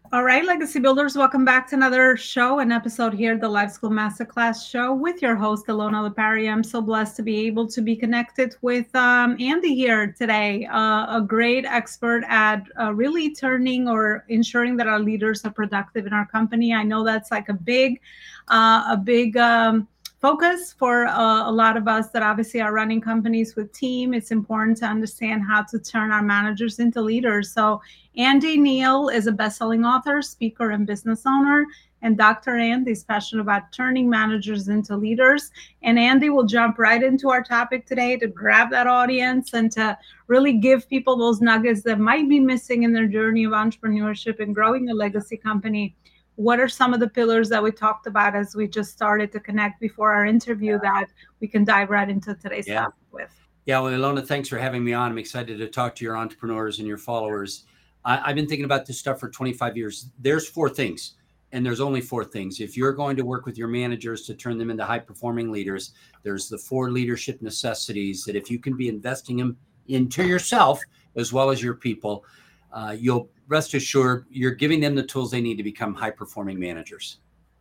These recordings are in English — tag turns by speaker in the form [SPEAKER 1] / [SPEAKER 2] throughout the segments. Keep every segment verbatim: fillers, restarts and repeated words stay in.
[SPEAKER 1] All right, Legacy Builders, welcome back to another show, an episode here, the Life School Masterclass show with your host, Ilona Lepari. I'm so blessed to be able to be connected with um, Andy here today, uh, a great expert at uh, really turning or ensuring that our leaders are productive in our company. I know that's like a big, uh, a big, um, focus for uh, a lot of us that obviously are running companies with team. It's important to understand how to turn our managers into leaders. So Andy Neal is a best-selling author, speaker, and business owner. And Doctor Andy is passionate about turning managers into leaders. And Andy will jump right into our topic today to grab that audience and to really give people those nuggets that might be missing in their journey of entrepreneurship and growing a legacy company. What are some of the pillars that we talked about as we just started to connect before our interview that we can dive right into today's
[SPEAKER 2] Yeah.
[SPEAKER 1] topic with?
[SPEAKER 2] Yeah. Well, Ilona, thanks for having me on. I'm excited to talk to your entrepreneurs and your followers. I, I've been thinking about this stuff for twenty-five years. There's four things, and there's only four things. If you're going to work with your managers to turn them into high performing leaders, there's the four leadership necessities that if you can be investing them into yourself as well as your people, uh, you'll rest assured you're giving them the tools they need to become high performing managers.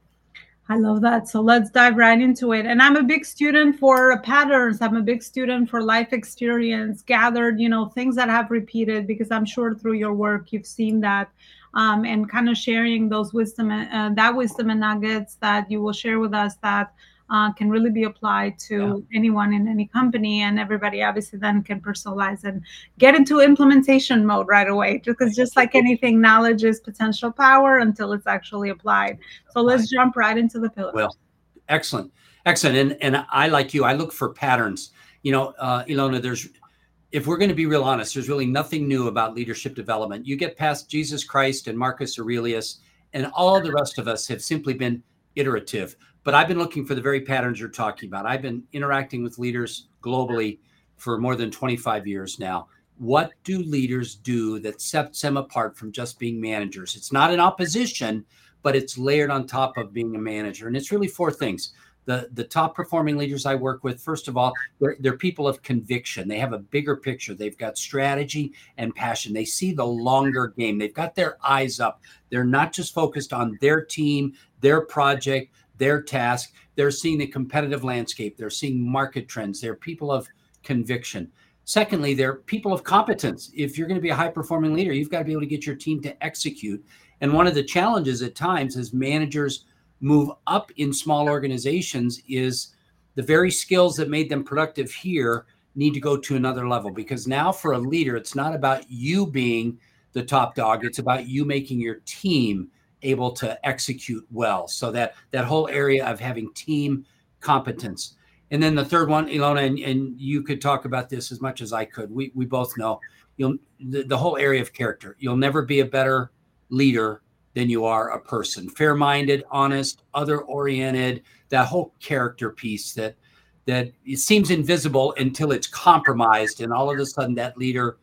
[SPEAKER 1] I love that. So let's dive right into it. And I'm a big student for patterns. I'm a big student for life experience, gathered, you know, things that have repeated, because I'm sure through your work you've seen that, um, and kind of sharing those wisdom, uh, that wisdom and nuggets that you will share with us that uh, can really be applied
[SPEAKER 2] Yeah.
[SPEAKER 1] to anyone in any company, and everybody obviously then can personalize and get into implementation mode right away. Because just like anything, knowledge is potential power until it's actually applied. So
[SPEAKER 2] Apply.
[SPEAKER 1] let's jump right into the
[SPEAKER 2] Well,
[SPEAKER 1] pillars.
[SPEAKER 2] excellent. Excellent. And and I, like you, I look for patterns. You know, uh, Ilona, there's if we're going to be real honest, there's really nothing new about leadership development. You get past Jesus Christ and Marcus Aurelius, and all the rest of us have simply been iterative. But I've been looking for the very patterns you're talking about. I've been interacting with leaders globally for more than twenty-five years now. What do leaders do that sets them apart from just being managers? It's not in opposition, but it's layered on top of being a manager. And it's really four things. The, the top performing leaders I work with, first of all, they're, they're people of conviction. They have a bigger picture. They've got strategy and passion. They see the longer game. They've got their eyes up. They're not just focused on their team, their project, their task. They're seeing the competitive landscape. They're seeing market trends. They're people of conviction. Secondly, they're people of competence. If you're going to be a high performing leader, you've got to be able to get your team to execute. And one of the challenges at times as managers move up in small organizations is the very skills that made them productive here need to go to another level, because now for a leader, it's not about you being the top dog. It's about you making your team able to execute well. So that that whole area of having team competence. And then the third one, Ilona, and, and you could talk about this as much as I could. We we both know you'll the, the whole area of character. You'll never be a better leader than you are a person. Fair-minded, honest, other-oriented, that whole character piece that that it seems invisible until it's compromised, and all of a sudden that leader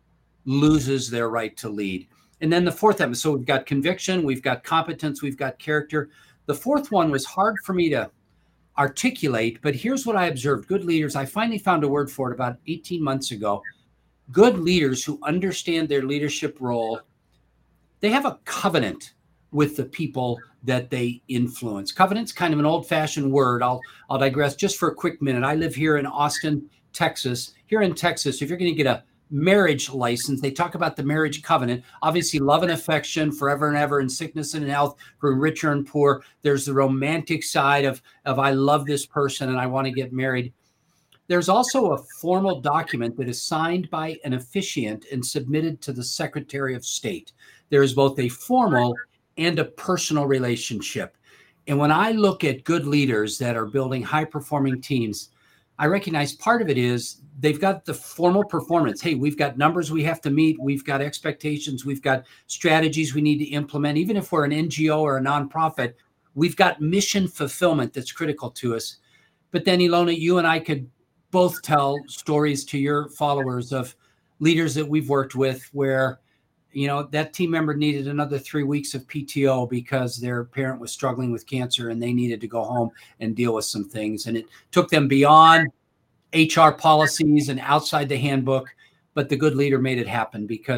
[SPEAKER 2] loses their right to lead. And then the fourth episode, so we've got conviction, we've got competence, we've got character. The fourth one was hard for me to articulate, but here's what I observed. Good leaders, I finally found a word for it about eighteen months ago. Good leaders who understand their leadership role, they have a covenant with the people that they influence. Covenant's kind of an old-fashioned word. I'll I'll digress just for a quick minute. I live here in Austin, Texas. Here in Texas, if you're going to get a marriage license, they talk about the marriage covenant. Obviously, love and affection forever and ever, in sickness and in health, for richer and poor. There's the romantic side of, of I love this person and I want to get married. There's also a formal document that is signed by an officiant and submitted to the Secretary of State. There is both a formal and a personal relationship. And when I look at good leaders that are building high-performing teams, I recognize part of it is they've got the formal performance. Hey, we've got numbers we have to meet. We've got expectations. We've got strategies we need to implement. Even if we're an N G O or a nonprofit, we've got mission fulfillment that's critical to us. But then, Ilona, you and I could both tell stories to your followers of leaders that we've worked with where, you know, that team member needed another three weeks of P T O because their parent was struggling with cancer and they needed to go home and deal with some things. And it took them beyond H R policies and outside the handbook, but the good leader made it happen because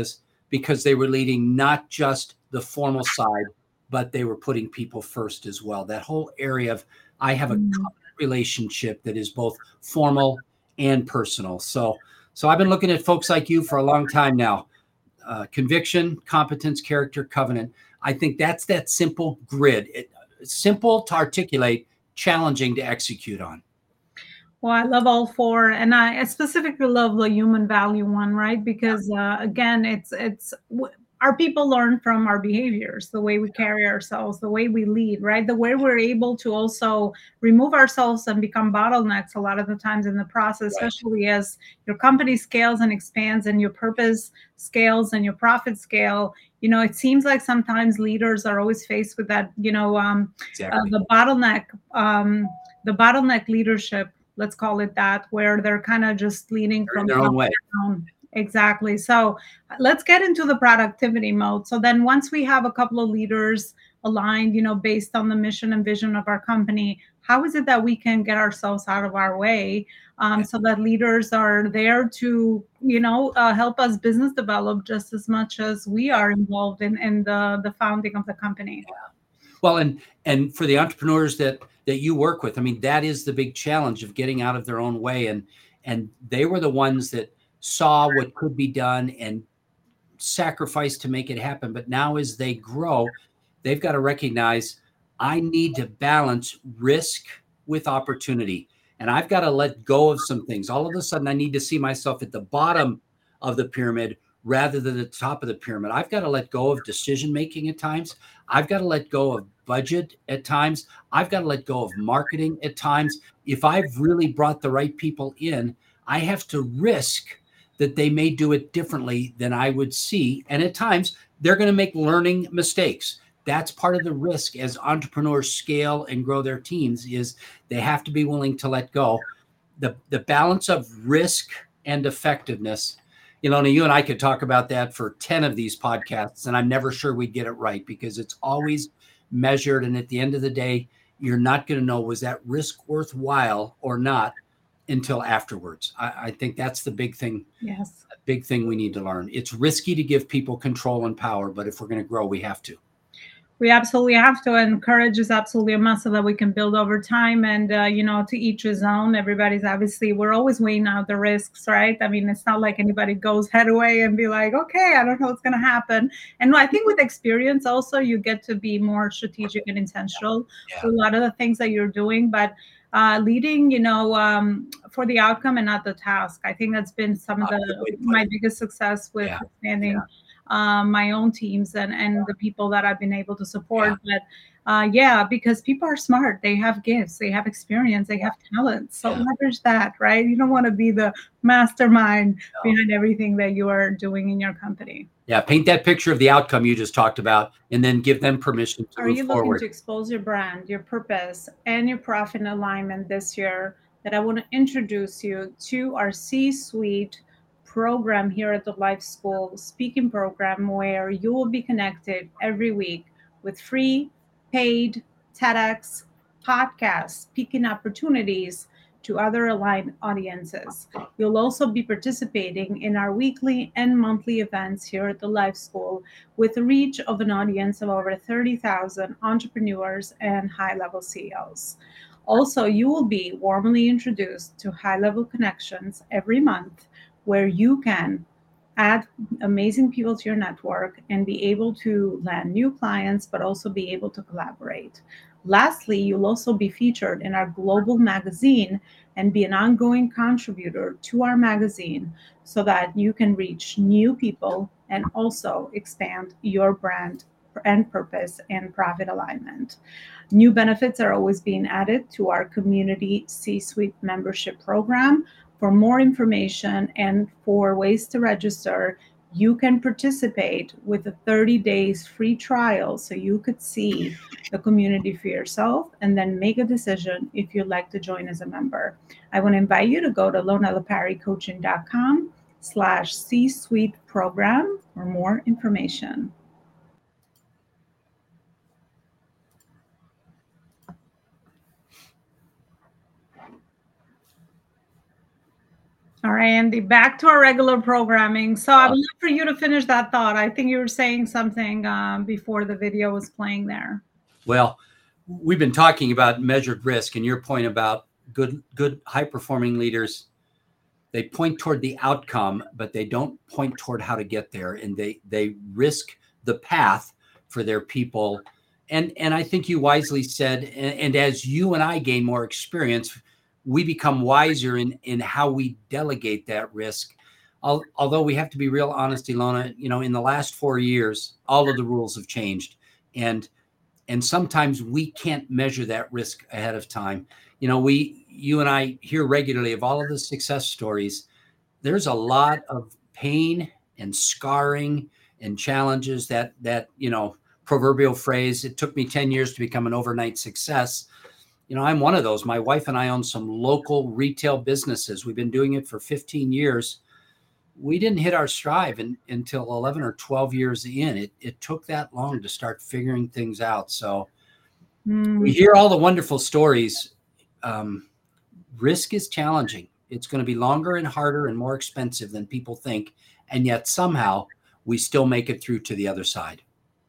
[SPEAKER 2] because they were leading not just the formal side, but they were putting people first as well. That whole area of, I have a
[SPEAKER 1] Mm.
[SPEAKER 2] covenant relationship that is both formal and personal. So, so I've been looking at folks like you for a long time now. Uh, conviction, competence, character, covenant. I think that's that simple grid. It, simple to articulate, challenging to execute on.
[SPEAKER 1] Well, I love all four, and I specifically love the human value one, right? Because uh, again, it's it's our people learn from our behaviors, the way we carry ourselves, the way we lead, right? The way we're able to also remove ourselves and become bottlenecks a lot of the times in the process,
[SPEAKER 2] Right.
[SPEAKER 1] especially as your company scales and expands and your purpose scales and your profit scale. You know, it seems like sometimes leaders are always faced with that, you know, um,
[SPEAKER 2] Exactly.
[SPEAKER 1] uh, the bottleneck, um, the bottleneck leadership, let's call it that, where they're kind of just leading
[SPEAKER 2] They're
[SPEAKER 1] from
[SPEAKER 2] in their own way.
[SPEAKER 1] down. Exactly. So let's get into the productivity mode. So then once we have a couple of leaders aligned, you know, based on the mission and vision of our company, how is it that we can get ourselves out of our way um,
[SPEAKER 2] Yeah.
[SPEAKER 1] so that leaders are there to, you know, uh, help us business develop just as much as we are involved in, in the, the founding of the company?
[SPEAKER 2] Yeah. Well, and and for the entrepreneurs that that you work with, I mean, that is the big challenge of getting out of their own way. And and they were the ones that saw what could be done and sacrificed to make it happen. But now as they grow, they've got to recognize, I need to balance risk with opportunity. And I've got to let go of some things. All of a sudden, I need to see myself at the bottom of the pyramid rather than the top of the pyramid. I've got to let go of decision making at times. I've got to let go of budget at times. I've got to let go of marketing at times. If I've really brought the right people in, I have to risk that they may do it differently than I would see. And at times, they're going to make learning mistakes. That's part of the risk as entrepreneurs scale and grow their teams, is they have to be willing to let go. The, the balance of risk and effectiveness. You know, you and I could talk about that for ten of these podcasts, and I'm never sure we'd get it right because it's always measured. And at the end of the day, you're not going to know, was that risk worthwhile or not until afterwards. I, I think that's the big thing.
[SPEAKER 1] Yes.
[SPEAKER 2] Big thing we need to learn. It's risky to give people control and power, but if we're going to grow, we have to.
[SPEAKER 1] We absolutely have to, and courage is absolutely a muscle that we can build over time. And uh, you know, to each his own. Everybody's obviously, we're always weighing out the risks, right? I mean, it's not like anybody goes head away and be like, okay, I don't know what's going to happen. And I think with experience, also, you get to be more strategic and intentional
[SPEAKER 2] Yeah.
[SPEAKER 1] with a lot of the things that you're doing, but. Uh, leading, you know, um, for the outcome and not the task. I think that's been some of the my biggest success with
[SPEAKER 2] yeah.
[SPEAKER 1] expanding
[SPEAKER 2] Yeah.
[SPEAKER 1] Um, my own teams and, and the people that I've been able to support. Yeah. But uh, yeah, because people are smart. They have gifts, they have experience, they have talent. So
[SPEAKER 2] Yeah.
[SPEAKER 1] leverage that, right? You don't want to be the mastermind no. behind everything that you are doing in your company.
[SPEAKER 2] Yeah, paint that picture of the outcome you just talked about, and then give them permission to
[SPEAKER 1] are
[SPEAKER 2] move
[SPEAKER 1] you
[SPEAKER 2] forward.
[SPEAKER 1] Looking to expose your brand, your purpose, and your profit alignment this year? That I want to introduce you to our C-suite program here at the Life School speaking program, where you will be connected every week with free, paid TEDx podcasts, speaking opportunities to other aligned audiences. You'll also be participating in our weekly and monthly events here at the Life School with a reach of an audience of over thirty thousand entrepreneurs and high-level C E Os. Also, you will be warmly introduced to high-level connections every month, where you can add amazing people to your network and be able to land new clients, but also be able to collaborate. Lastly, you'll also be featured in our global magazine and be an ongoing contributor to our magazine so that you can reach new people and also expand your brand and purpose and profit alignment. New benefits are always being added to our community C-suite membership program. For more information and for ways to register, you can participate with a thirty days free trial so you could see the community for yourself and then make a decision if you'd like to join as a member. I want to invite you to go to lonalaparrycoaching.com slash C-suite program for more information. All right, Andy, back to our regular programming. So I would love for you to finish that thought. I think you were saying something um, before the video was playing there.
[SPEAKER 2] Well, we've been talking about measured risk, and your point about good, good high-performing leaders, they point toward the outcome, but they don't point toward how to get there, and they they risk the path for their people. And and I think you wisely said, and, and as you and I gain more experience, we become wiser in in how we delegate that risk. Al- Although we have to be real honest, Ilona, you know, in the last four years, all of the rules have changed, and and sometimes we can't measure that risk ahead of time. You know, we, you and I hear regularly of all of the success stories. There's a lot of pain and scarring and challenges that, that, you know, proverbial phrase, it took me ten years to become an overnight success. You know, I'm one of those. My wife and I own some local retail businesses. We've been doing it for fifteen years. We didn't hit our stride in, until eleven or twelve years in. It, it took that long to start figuring things out. So mm. we hear all the wonderful stories. Um, risk is challenging. It's going to be longer and harder and more expensive than people think. And yet somehow we still make it through to the other side.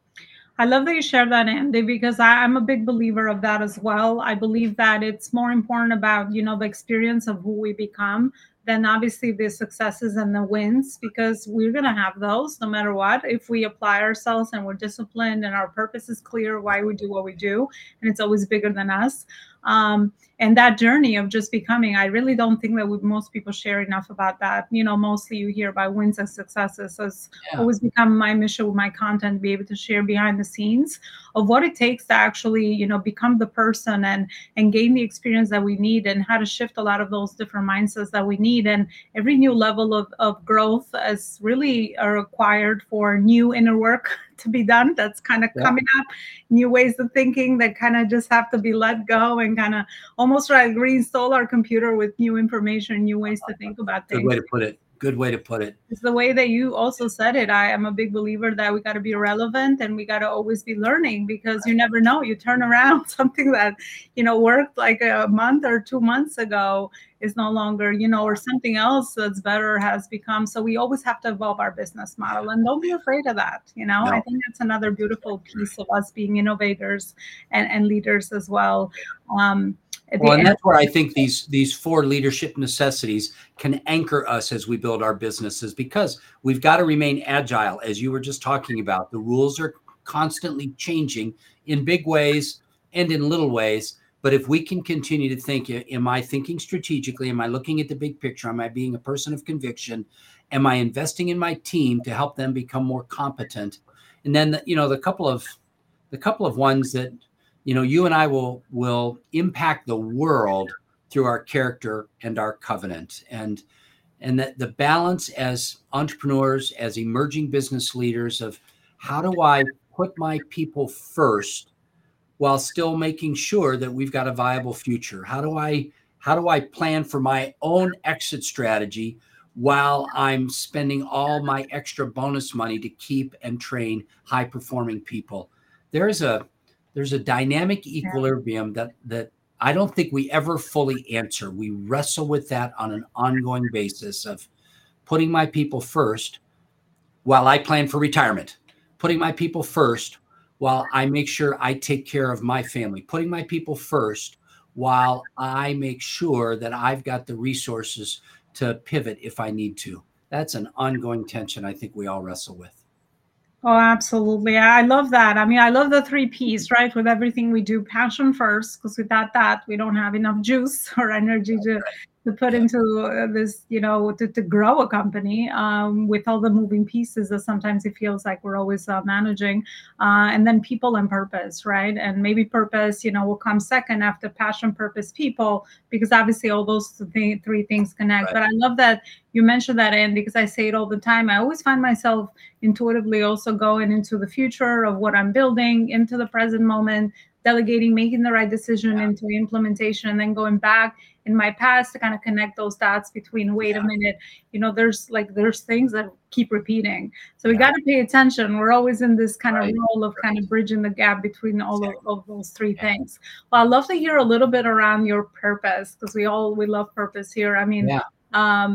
[SPEAKER 1] I love that you share that, Andy, because I, I'm a big believer of that as well. I believe that it's more important about, you know, the experience of who we become than obviously the successes and the wins, because we're going to have those no matter what. If we apply ourselves and we're disciplined and our purpose is clear why we do what we do, and it's always bigger than us. Um, and that journey of just becoming, I really don't think that we, most people share enough about that. You know, mostly you hear about wins and successes. So it's yeah. always become my mission with my content, be able to share behind the scenes of what it takes to actually, you know, become the person and, and gain the experience that we need, and how to shift a lot of those different mindsets that we need. And every new level of, of growth is really required for new inner work to be done. That's kind of yeah. coming up, new ways of thinking that kind of just have to be let go, and kind of almost like reinstall our computer with new information, new ways to think about things.
[SPEAKER 2] Good way to put it. Good way to put it.
[SPEAKER 1] It's the way that you also said it. I am a big believer that we got to be relevant, and we got to always be learning, because you never know. You turn around something that, you know, worked like a month or two months ago is no longer, you know, or something else that's better has become. So we always have to evolve our business model, and don't be afraid of that. You know, no. I think that's another beautiful piece of us being innovators and, and leaders as well. Um,
[SPEAKER 2] Well, and that's where I think these these four leadership necessities can anchor us as we build our businesses, because we've got to remain agile, as you were just talking about. The rules are constantly changing in big ways and in little ways. But if we can continue to think, am I thinking strategically? Am I looking at the big picture? Am I being a person of conviction? Am I investing in my team to help them become more competent? And then, you know, the couple of the couple of ones that, you know, you and I will will impact the world through our character and our covenant. And and that the balance as entrepreneurs, as emerging business leaders, of how do I put my people first while still making sure that we've got a viable future? How do I how do I plan for my own exit strategy while I'm spending all my extra bonus money to keep and train high performing people? There's a There's a dynamic equilibrium that that I don't think we ever fully answer. We wrestle with that on an ongoing basis of putting my people first while I plan for retirement, putting my people first while I make sure I take care of my family, putting my people first while I make sure that I've got the resources to pivot if I need to. That's an ongoing tension I think we all wrestle with.
[SPEAKER 1] Oh, absolutely. I love that. I mean, I love the three P's, right? With everything we do, passion first, because without that, we don't have enough juice or energy to, to put into uh, this, you know, to, to grow a company um, with all the moving pieces that sometimes it feels like we're always uh, managing. Uh, and then people and purpose, right? And maybe purpose, you know, will come second after passion, purpose, people, because obviously all those th- three things connect. Right. But I love that you mentioned that, Andy, because I say it all the time. I always find myself intuitively also going into the future of what I'm building, into the present moment, delegating, making the right decision yeah. into implementation, and then going back in my past to kind of connect those dots between, wait yeah. a minute, you know, there's like, there's things that keep repeating. So we yeah. got to pay attention. We're always in this kind right. of role of right. kind of bridging the gap between all of, of those three yeah. things. Well, I'd love to hear a little bit around your purpose, because we all, we love purpose here. I mean, yeah. um,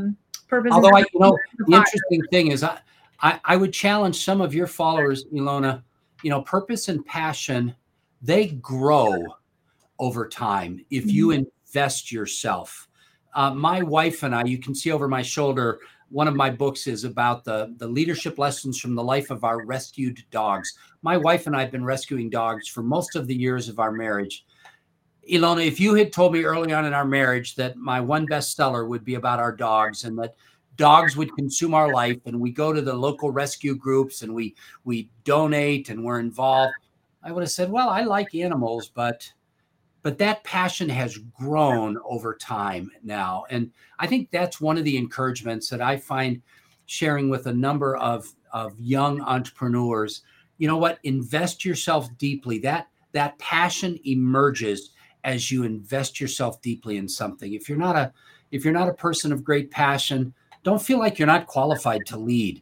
[SPEAKER 1] Purpose is
[SPEAKER 2] Although I, you know,
[SPEAKER 1] the
[SPEAKER 2] the
[SPEAKER 1] fire.
[SPEAKER 2] interesting thing is I, I, I would challenge some of your followers, Ilona, you know, purpose and passion, they grow over time if you
[SPEAKER 1] Mhm.
[SPEAKER 2] invest yourself. Uh, my wife and I, you can see over my shoulder, one of my books is about the, the leadership lessons from the life of our rescued dogs. My wife and I have been rescuing dogs for most of the years of our marriage. Ilona, if you had told me early on in our marriage that my one bestseller would be about our dogs and that dogs would consume our life and we go to the local rescue groups and we we donate and we're involved, I would have said, well, I like animals, but but that passion has grown over time now. And I think that's one of the encouragements that I find sharing with a number of, of young entrepreneurs. You know what? Invest yourself deeply. That that passion emerges as you invest yourself deeply in something. If you're not a if you're not a person of great passion, don't feel like you're not qualified to lead.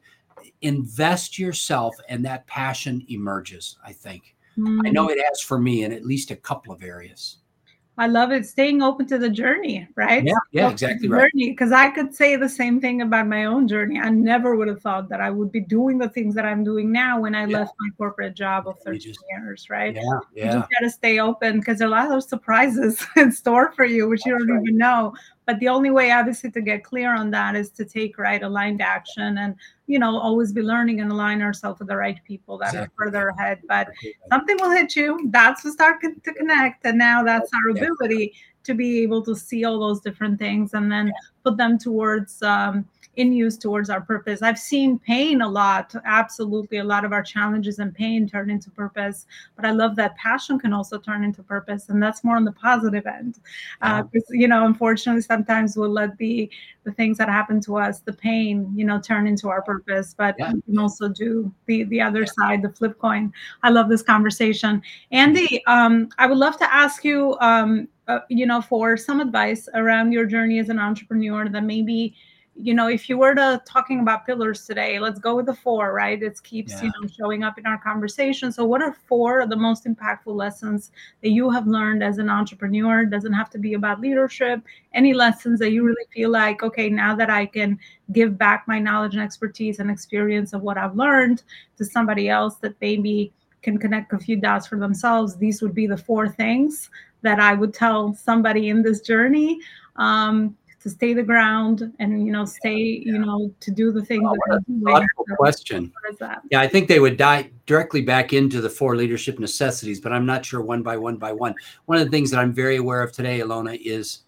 [SPEAKER 2] Invest yourself and that passion emerges, I think. I know
[SPEAKER 1] Mm.
[SPEAKER 2] it has for me in at least a couple of areas.
[SPEAKER 1] I love it. Staying open to the journey, right?
[SPEAKER 2] Yeah,
[SPEAKER 1] Staying
[SPEAKER 2] yeah,
[SPEAKER 1] open to
[SPEAKER 2] exactly
[SPEAKER 1] the
[SPEAKER 2] right.
[SPEAKER 1] journey, because I could say the same thing about my own journey. I never would have thought that I would be doing the things that I'm doing now when I
[SPEAKER 2] Yeah.
[SPEAKER 1] left my corporate job of
[SPEAKER 2] You
[SPEAKER 1] thirteen
[SPEAKER 2] just,
[SPEAKER 1] years, right?
[SPEAKER 2] yeah,
[SPEAKER 1] You just
[SPEAKER 2] yeah.
[SPEAKER 1] got to stay open because there are a lot of surprises in store for you, which you
[SPEAKER 2] That's
[SPEAKER 1] don't
[SPEAKER 2] right.
[SPEAKER 1] even know. But the only way, obviously, to get clear on that is to take right aligned action and, you know, always be learning and align ourselves with the right people that are
[SPEAKER 2] Exactly
[SPEAKER 1] further
[SPEAKER 2] right.
[SPEAKER 1] ahead. But
[SPEAKER 2] Exactly right.
[SPEAKER 1] something will hit you. That's to start con- to connect. And now that's our
[SPEAKER 2] Exactly.
[SPEAKER 1] ability to be able to see all those different things and then put them towards um, in use towards our purpose. I've seen pain a lot. Absolutely. A lot of our challenges and pain turn into purpose. But I love that passion can also turn into purpose. And that's more on the positive end.
[SPEAKER 2] Yeah.
[SPEAKER 1] Uh, 'cause, you know, unfortunately, sometimes we'll let the, the things that happen to us, the pain, you know, turn into our purpose. But
[SPEAKER 2] Yeah.
[SPEAKER 1] we can also do the, the other side, the flip coin. I love this conversation. Andy, um, I would love to ask you, um, uh, you know, for some advice around your journey as an entrepreneur that maybe, you know, if you were to talking about pillars today, let's go with the four, right? It keeps,
[SPEAKER 2] Yeah.
[SPEAKER 1] you know, showing up in our conversation. So what are four of the most impactful lessons that you have learned as an entrepreneur? It doesn't have to be about leadership. Any lessons that you really feel like, okay, now that I can give back my knowledge and expertise and experience of what I've learned to somebody else that maybe can connect a few dots for themselves, these would be the four things that I would tell somebody in this journey, um, to stay the ground and, you know, stay, you know, to do the things
[SPEAKER 2] Oh,
[SPEAKER 1] that
[SPEAKER 2] what
[SPEAKER 1] they're
[SPEAKER 2] a
[SPEAKER 1] doing.
[SPEAKER 2] thoughtful
[SPEAKER 1] So
[SPEAKER 2] question.
[SPEAKER 1] what is that?
[SPEAKER 2] Yeah, I think they would die directly back into the four leadership necessities, but I'm not sure one by one by one. One of the things that I'm very aware of today, Ilona, is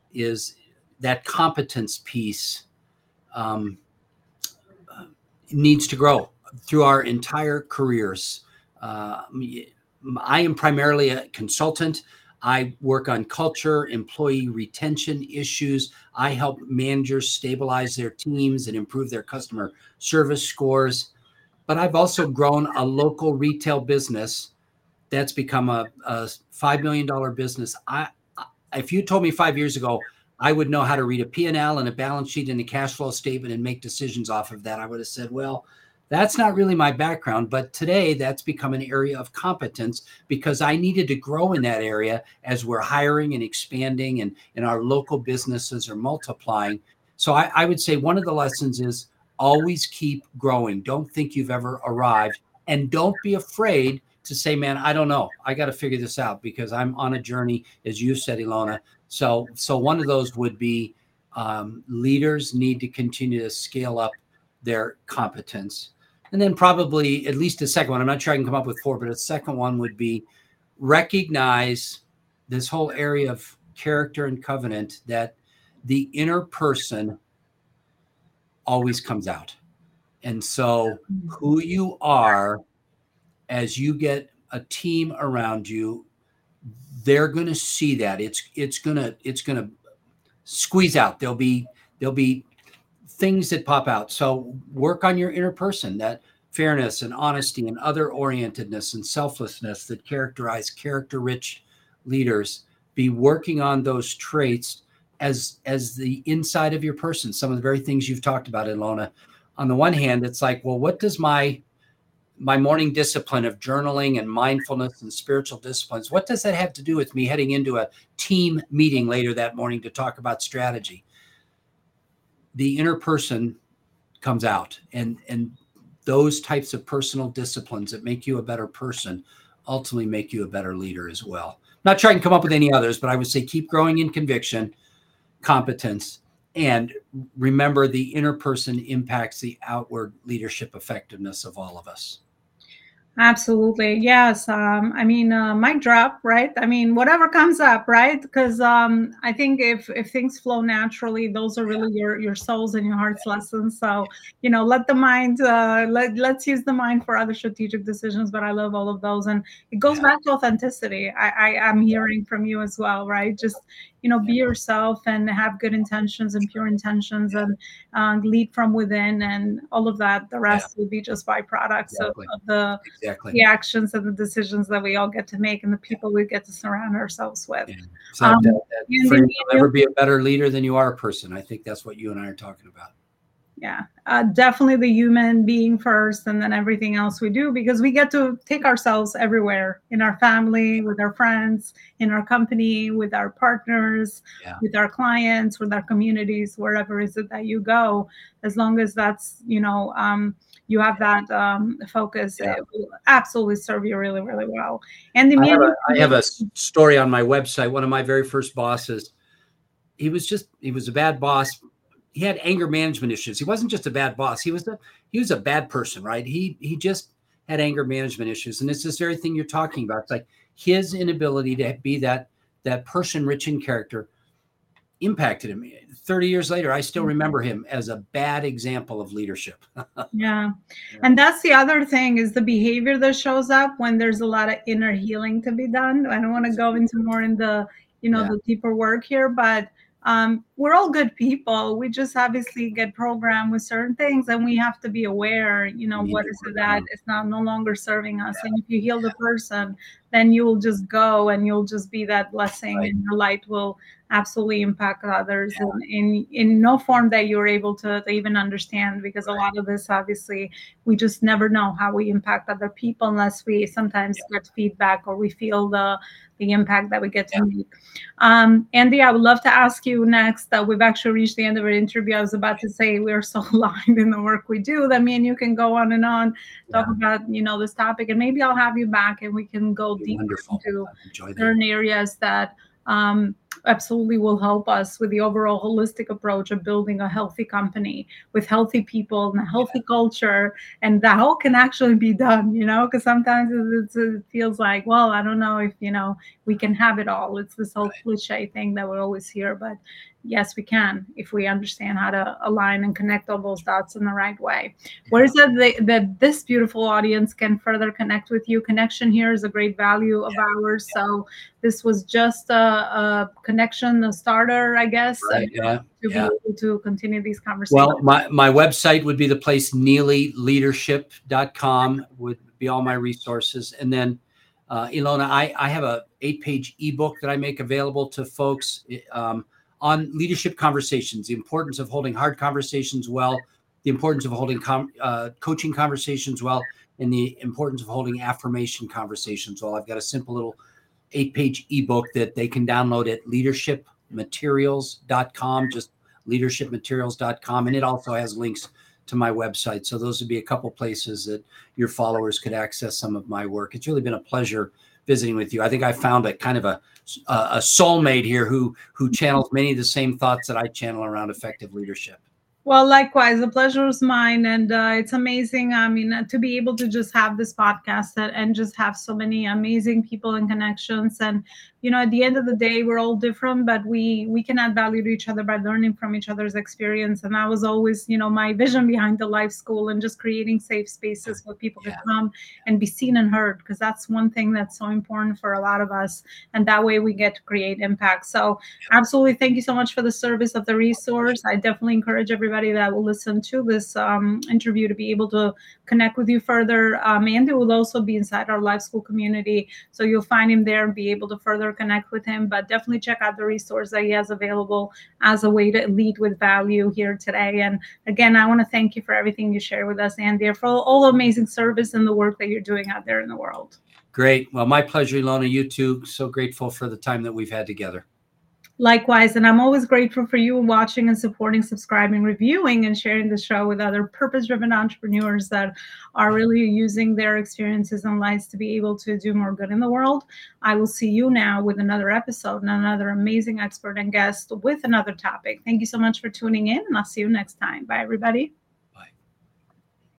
[SPEAKER 2] is that competence piece um, uh, needs to grow through our entire careers. Uh, I am primarily a consultant. I work on culture, employee retention issues. I help managers stabilize their teams and improve their customer service scores. But I've also grown a local retail business that's become a, a five million dollars business. I, if you told me five years ago, I would know how to read a P and L and a balance sheet and a cash flow statement and make decisions off of that, I would have said, well, that's not really my background. But today that's become an area of competence because I needed to grow in that area as we're hiring and expanding and, and our local businesses are multiplying. So I, I would say one of the lessons is always keep growing. Don't think you've ever arrived and don't be afraid to say, man, I don't know. I got to figure this out because I'm on a journey, as you said, Ilona. So, so one of those would be um, leaders need to continue to scale up their competence. And then probably at least a second one, I'm not sure I can come up with four, but a second one would be recognize this whole area of character and covenant that the inner person always comes out. And so who you are as you get a team around you, they're going to see that it's it's going to it's going to squeeze out. There'll be there'll be things that pop out. So work on your inner person, that fairness and honesty and other orientedness and selflessness that characterize character rich leaders. Be working on those traits as as the inside of your person. Some of the very things you've talked about, Ilona. On the one hand, it's like, well, what does my my morning discipline of journaling and mindfulness and spiritual disciplines, what does that have to do with me heading into a team meeting later that morning to talk about strategy? the inner person comes out, and and those types of personal disciplines that make you a better person ultimately make you a better leader as well. Not trying to come up with any others, but I would say keep growing in conviction, competence, and remember the inner person impacts the outward leadership effectiveness of all of us.
[SPEAKER 1] Absolutely. Yes. Um, I mean, uh, mic drop, right? I mean, whatever comes up, right? Because um, I think if if things flow naturally, those are really your your soul's and your heart's lessons. So, you know, let the mind, uh, let, let's use the mind for other strategic decisions. But I love all of those. And it goes
[SPEAKER 2] Yeah.
[SPEAKER 1] back to authenticity. I, I, I'm hearing from you as well, right? Just, you know, be yourself and have good intentions and pure intentions,
[SPEAKER 2] Yeah.
[SPEAKER 1] and uh, lead from within, and all of that. The rest
[SPEAKER 2] Yeah.
[SPEAKER 1] will be just byproducts
[SPEAKER 2] Exactly.
[SPEAKER 1] of, of the
[SPEAKER 2] Exactly.
[SPEAKER 1] the actions and the decisions that we all get to make, and the people we get to surround ourselves with.
[SPEAKER 2] Yeah. So
[SPEAKER 1] Um,
[SPEAKER 2] that, that
[SPEAKER 1] and
[SPEAKER 2] frame,
[SPEAKER 1] then
[SPEAKER 2] you'll never be a better leader than you are a person. I think that's what you and I are talking about.
[SPEAKER 1] Yeah, uh, definitely the human being first, and then everything else we do, because we get to take ourselves everywhere, in our family, with our friends, in our company, with our partners,
[SPEAKER 2] Yeah.
[SPEAKER 1] with our clients, with our communities, wherever is it that you go. As long as that's, you know, um, you have that um, focus,
[SPEAKER 2] Yeah.
[SPEAKER 1] it will absolutely serve you really, really well. And the
[SPEAKER 2] I have, a, I have a
[SPEAKER 1] mean,
[SPEAKER 2] story on my website. One of my very first bosses, he was just, he was a bad boss. He had anger management issues. He wasn't just a bad boss. He was a, he was a bad person, right? He, he just had anger management issues. And it's this very thing you're talking about. It's like his inability to be that, that person rich in character impacted him. thirty years later, I still remember him as a bad example of leadership.
[SPEAKER 1] Yeah. And that's the other thing, is the behavior that shows up when there's a lot of inner healing to be done. I don't want to go into more in the, you know,
[SPEAKER 2] Yeah.
[SPEAKER 1] the deeper work here, but um, we're all good people. We just obviously get programmed with certain things, and we have to be aware, you know, what is it that is not no longer serving us.
[SPEAKER 2] Yeah.
[SPEAKER 1] And if you heal the person, then you will just go and you'll just be that blessing,
[SPEAKER 2] Right.
[SPEAKER 1] and your light will absolutely impact others
[SPEAKER 2] Yeah.
[SPEAKER 1] in, in in no form that you're able to, to even understand, because
[SPEAKER 2] Right.
[SPEAKER 1] a lot of this, obviously, we just never know how we impact other people unless we sometimes
[SPEAKER 2] Yeah.
[SPEAKER 1] get feedback, or we feel the the impact that we get to
[SPEAKER 2] Yeah.
[SPEAKER 1] make. Um, Andy, I would love to ask you next. Uh, we've actually reached the end of our interview. I was about to say we are so aligned in the work we do that me and you can go on and on, talk
[SPEAKER 2] Yeah.
[SPEAKER 1] about, you know, this topic, and maybe I'll have you back and we can go deeper
[SPEAKER 2] Wonderful.
[SPEAKER 1] into
[SPEAKER 2] Enjoy that.
[SPEAKER 1] certain areas that um, absolutely will help us with the overall holistic approach of building a healthy company with healthy people and a healthy culture, and that all can actually be done, you know, because sometimes it's, it feels like, well, I don't know if, you know, we can have it all. It's this whole cliche thing that we always hear, but yes, we can, if we understand how to align and connect all those dots in the right way. Where is it that this beautiful audience can further connect with you? Connection here is a great value of
[SPEAKER 2] Yeah.
[SPEAKER 1] ours. So this was just a, a connection, a starter, I guess,
[SPEAKER 2] Right. Yeah.
[SPEAKER 1] to
[SPEAKER 2] Yeah.
[SPEAKER 1] be able to continue these conversations.
[SPEAKER 2] Well, my, my website would be the place, neely leadership dot com would be all my resources. And then, uh, Ilona, I, I have a eight page ebook that I make available to folks um, on leadership conversations, the importance of holding hard conversations well, the importance of holding com uh, coaching conversations well, and the importance of holding affirmation conversations well. I've got a simple little eight page ebook that they can download at leadership materials dot com, just leadership materials dot com. And it also has links to my website. So those would be a couple places that your followers could access some of my work. It's really been a pleasure visiting with you. I think I found a kind of a, a soulmate here who, who channels many of the same thoughts that I channel around effective leadership.
[SPEAKER 1] Well, likewise, the pleasure is mine. And uh, it's amazing. I mean, uh, to be able to just have this podcast and, and just have so many amazing people and connections. And, you know, at the end of the day, we're all different, but we we can add value to each other by learning from each other's experience. And that was always, you know, my vision behind the Life School, and just creating safe spaces where people
[SPEAKER 2] Yeah.
[SPEAKER 1] can come and be seen and heard, because that's one thing that's so important for a lot of us. And that way we get to create impact. So absolutely, thank you so much for the service of the resource. I definitely encourage everybody that will listen to this um, interview to be able to connect with you further. Um, Andy will also be inside our Life School community, so you'll find him there and be able to further connect with him. But definitely check out the resource that he has available as a way to lead with value here today. And again, I want to thank you for everything you share with us, Andy, for all, all the amazing service and the work that you're doing out there in the world.
[SPEAKER 2] Great. Well, my pleasure, Ilona. You too. So grateful for the time that we've had together.
[SPEAKER 1] Likewise, and I'm always grateful for you watching and supporting, subscribing, reviewing, and sharing the show with other purpose-driven entrepreneurs that are really using their experiences and lives to be able to do more good in the world. I will see you now with another episode and another amazing expert and guest with another topic. Thank you so much for tuning in, and I'll see you next time. Bye, everybody.